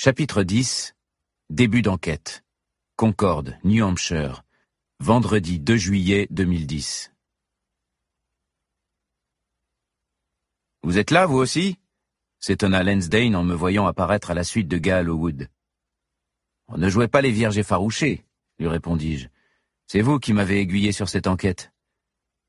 Chapitre 10. Début d'enquête. Concord, New Hampshire. Vendredi 2 juillet 2010. « Vous êtes là, vous aussi ?» s'étonna Lansdane en me voyant apparaître à la suite de Gaal Howwood. « On ne jouait pas les vierges effarouchées, » lui répondis-je. « C'est vous qui m'avez aiguillé sur cette enquête. »« L'enquête ?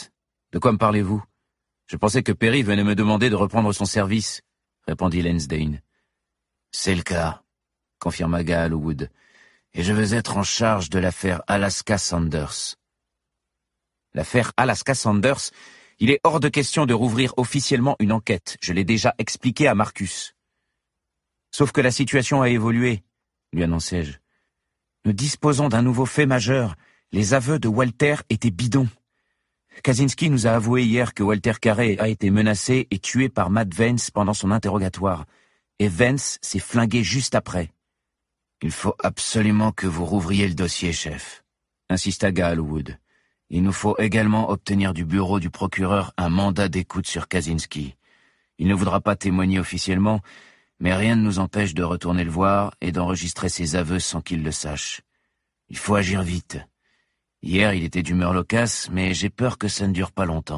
De quoi me parlez-vous ? Je pensais que Perry venait me demander de reprendre son service, » répondit Lansdane. « C'est le cas, » confirma Gaal Howwood, « et je veux être en charge de l'affaire Alaska Sanders. » L'affaire Alaska Sanders, il est hors de question de rouvrir officiellement une enquête, je l'ai déjà expliqué à Marcus. Sauf que la situation a évolué, lui annonçai-je. Nous disposons d'un nouveau fait majeur, les aveux de Walter étaient bidons. Kaczynski nous a avoué hier que Walter Carey a été menacé et tué par Matt Vance pendant son interrogatoire. Et Vance s'est flingué juste après. « Il faut absolument que vous rouvriez le dossier, chef », insista Gaal Howwood. « Il nous faut également obtenir du bureau du procureur un mandat d'écoute sur Kaczynski. Il ne voudra pas témoigner officiellement, mais rien ne nous empêche de retourner le voir et d'enregistrer ses aveux sans qu'il le sache. Il faut agir vite. Hier, il était d'humeur loquace, mais j'ai peur que ça ne dure pas longtemps. »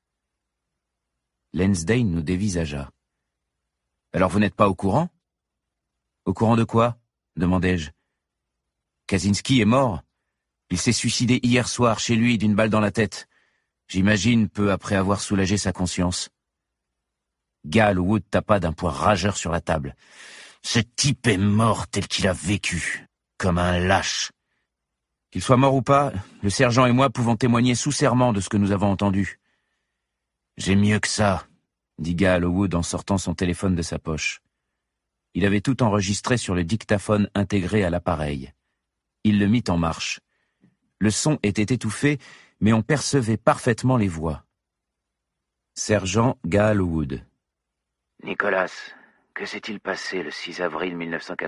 Lansdane nous dévisagea. « Alors vous n'êtes pas au courant ?»« Au courant de quoi ?» demandai-je. « Kaczynski est mort. Il s'est suicidé hier soir chez lui d'une balle dans la tête. J'imagine peu après avoir soulagé sa conscience. » Gaal Howwood tapa d'un poing rageur sur la table. « Ce type est mort tel qu'il a vécu, comme un lâche. » « Qu'il soit mort ou pas, le sergent et moi pouvons témoigner sous serment de ce que nous avons entendu. »« J'ai mieux que ça, » dit Gaal Howwood en sortant son téléphone de sa poche. Il avait tout enregistré sur le dictaphone intégré à l'appareil. Il le mit en marche. Le son était étouffé, mais on percevait parfaitement les voix. Sergent Gaal Howwood. « Nicholas, que s'est-il passé le 6 avril 1999 ?»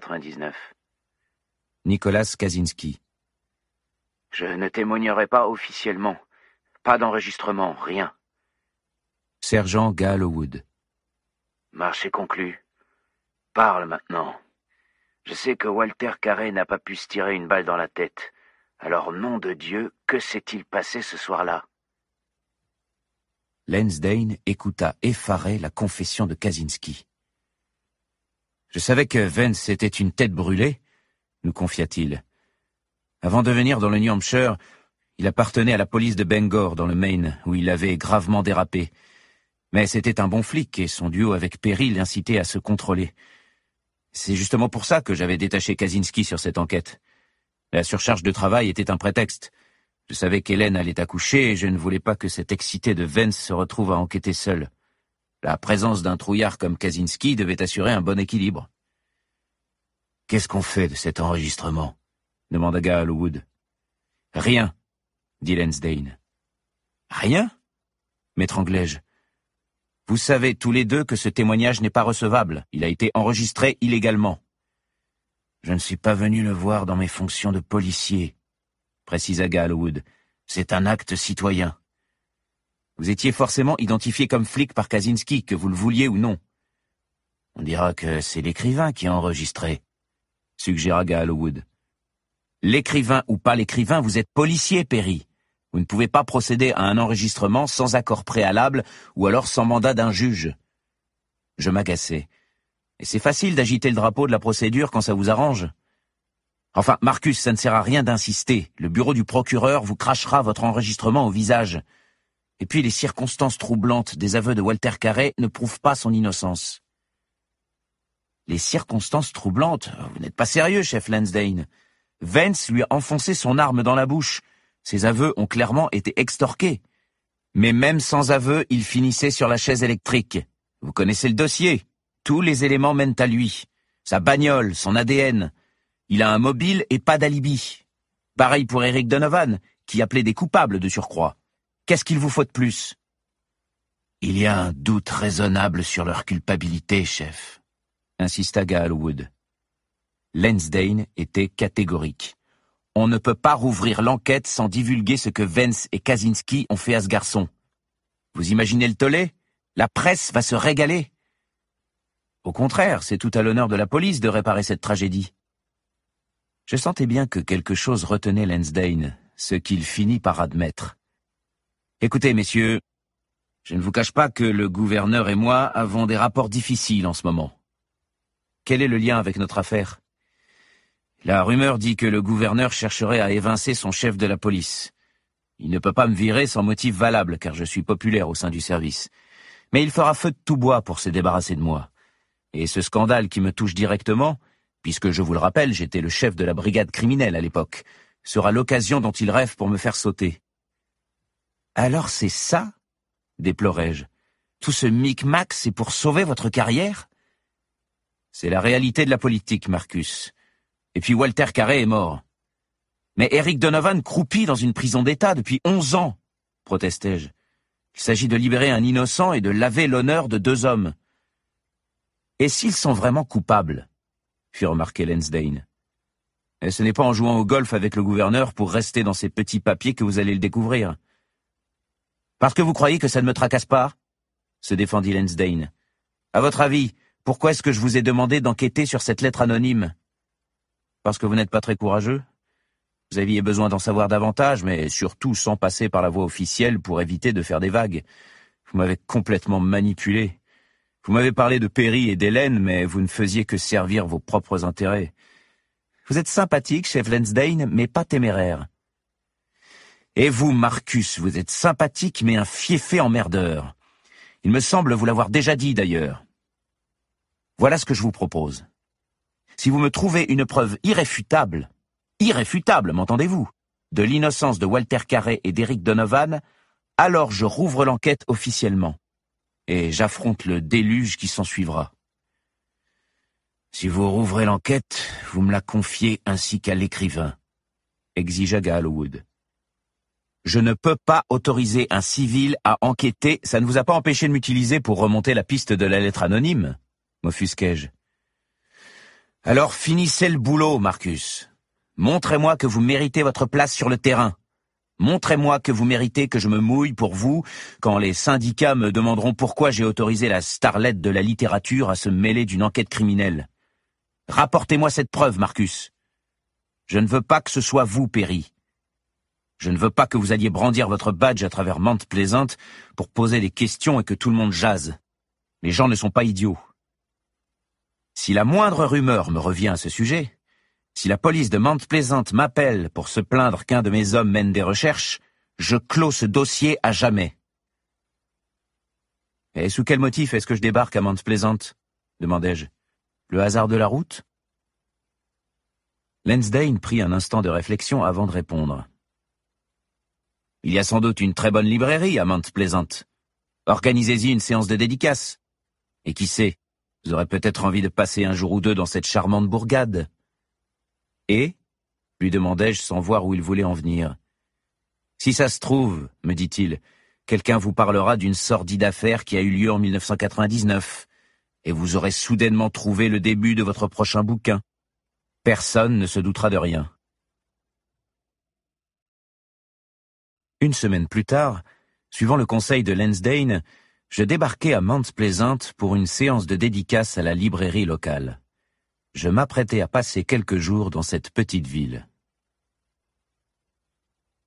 Nicholas Kaczynski. « Je ne témoignerai pas officiellement. Pas d'enregistrement, rien. » Sergent Gaal Howwood. « Marché conclu. Parle maintenant. Je sais que Walter Carey n'a pas pu se tirer une balle dans la tête. Alors, nom de Dieu, que s'est-il passé ce soir-là ?» Lansdane écouta effaré la confession de Kaczynski. « Je savais que Vance était une tête brûlée, » nous confia-t-il. Avant de venir dans le New Hampshire, il appartenait à la police de Bangor, dans le Maine, où il avait gravement dérapé. Mais c'était un bon flic et son duo avec Perry l'incitait à se contrôler. C'est justement pour ça que j'avais détaché Kaczynski sur cette enquête. La surcharge de travail était un prétexte. Je savais qu'Hélène allait accoucher et je ne voulais pas que cet excité de Vance se retrouve à enquêter seul. La présence d'un trouillard comme Kaczynski devait assurer un bon équilibre. « Qu'est-ce qu'on fait de cet enregistrement ?» demanda Gaal Howwood. « Rien, » dit Lansdane. « Rien ?» m'étranglai-je. « Vous savez tous les deux que ce témoignage n'est pas recevable. Il a été enregistré illégalement. »« Je ne suis pas venu le voir dans mes fonctions de policier, » précisa Gaal Howwood. « C'est un acte citoyen. » « Vous étiez forcément identifié comme flic par Kaczynski, que vous le vouliez ou non. »« On dira que c'est l'écrivain qui a enregistré, » suggéra Gaal Howwood. « L'écrivain ou pas l'écrivain, vous êtes policier, Perry. Vous ne pouvez pas procéder à un enregistrement sans accord préalable ou alors sans mandat d'un juge. » Je m'agaçais. Et c'est facile d'agiter le drapeau de la procédure quand ça vous arrange. Enfin, Marcus, ça ne sert à rien d'insister. Le bureau du procureur vous crachera votre enregistrement au visage. Et puis les circonstances troublantes des aveux de Walter Carey ne prouvent pas son innocence. Les circonstances troublantes? Vous n'êtes pas sérieux, chef Lansdane. Vance lui a enfoncé son arme dans la bouche. Ses aveux ont clairement été extorqués. Mais même sans aveu, il finissait sur la chaise électrique. Vous connaissez le dossier. Tous les éléments mènent à lui. Sa bagnole, son ADN. Il a un mobile et pas d'alibi. Pareil pour Eric Donovan, qui appelait des coupables de surcroît. Qu'est-ce qu'il vous faut de plus? Il y a un doute raisonnable sur leur culpabilité, chef, insista Gaal Howwood. Lansdane était catégorique. On ne peut pas rouvrir l'enquête sans divulguer ce que Vance et Kaczynski ont fait à ce garçon. Vous imaginez le tollé? La presse va se régaler. Au contraire, c'est tout à l'honneur de la police de réparer cette tragédie. Je sentais bien que quelque chose retenait Lansdane, ce qu'il finit par admettre. Écoutez, messieurs, je ne vous cache pas que le gouverneur et moi avons des rapports difficiles en ce moment. Quel est le lien avec notre affaire? La rumeur dit que le gouverneur chercherait à évincer son chef de la police. Il ne peut pas me virer sans motif valable, car je suis populaire au sein du service. Mais il fera feu de tout bois pour se débarrasser de moi. Et ce scandale qui me touche directement, puisque je vous le rappelle, j'étais le chef de la brigade criminelle à l'époque, sera l'occasion dont il rêve pour me faire sauter. Alors c'est ça? Déplorai-je. Tout ce micmac, c'est pour sauver votre carrière? C'est la réalité de la politique, Marcus. Et puis Walter Carey est mort. Mais Eric Donovan croupit dans une prison d'État depuis 11 ans, protestai-je. Il s'agit de libérer un innocent et de laver l'honneur de 2 hommes. Et s'ils sont vraiment coupables? Fit remarquer Lansdane. Et ce n'est pas en jouant au golf avec le gouverneur pour rester dans ces petits papiers que vous allez le découvrir. Parce que vous croyez que ça ne me tracasse pas? Se défendit Lansdane. À votre avis, pourquoi est-ce que je vous ai demandé d'enquêter sur cette lettre anonyme? Parce que vous n'êtes pas très courageux? Vous aviez besoin d'en savoir davantage, mais surtout sans passer par la voie officielle pour éviter de faire des vagues. Vous m'avez complètement manipulé. Vous m'avez parlé de Perry et d'Hélène, mais vous ne faisiez que servir vos propres intérêts. Vous êtes sympathique, chef Lansdane, mais pas téméraire. Et vous, Marcus, vous êtes sympathique, mais un fieffé emmerdeur. Il me semble vous l'avoir déjà dit, d'ailleurs. Voilà ce que je vous propose. Si vous me trouvez une preuve irréfutable, m'entendez-vous, de l'innocence de Walter Carey et d'Eric Donovan, alors je rouvre l'enquête officiellement. Et j'affronte le déluge qui s'ensuivra. Si vous rouvrez l'enquête, vous me la confiez ainsi qu'à l'écrivain, exigea Gallowwood. Je ne peux pas autoriser un civil à enquêter, ça ne vous a pas empêché de m'utiliser pour remonter la piste de la lettre anonyme, m'offusquai-je. Alors finissez le boulot, Marcus. Montrez-moi que vous méritez votre place sur le terrain. Montrez-moi que vous méritez que je me mouille pour vous quand les syndicats me demanderont pourquoi j'ai autorisé la starlette de la littérature à se mêler d'une enquête criminelle. Rapportez-moi cette preuve, Marcus. Je ne veux pas que ce soit vous, Perry. Je ne veux pas que vous alliez brandir votre badge à travers Mount Pleasant pour poser des questions et que tout le monde jase. Les gens ne sont pas idiots. Si la moindre rumeur me revient à ce sujet, si la police de Mount Pleasant m'appelle pour se plaindre qu'un de mes hommes mène des recherches, je clos ce dossier à jamais. Et sous quel motif est-ce que je débarque à Mount Pleasant? Demandai-je. Le hasard de la route? Lansdane prit un instant de réflexion avant de répondre. Il y a sans doute une très bonne librairie à Mount Pleasant. Organisez-y une séance de dédicace. Et qui sait, vous aurez peut-être envie de passer un jour ou deux dans cette charmante bourgade. Et lui demandai-je sans voir où il voulait en venir. Si ça se trouve, me dit-il, quelqu'un vous parlera d'une sordide affaire qui a eu lieu en 1999, et vous aurez soudainement trouvé le début de votre prochain bouquin. Personne ne se doutera de rien. Une semaine plus tard, suivant le conseil de Lansdane, je débarquai à Mount Pleasant pour une séance de dédicace à la librairie locale. Je m'apprêtais à passer quelques jours dans cette petite ville.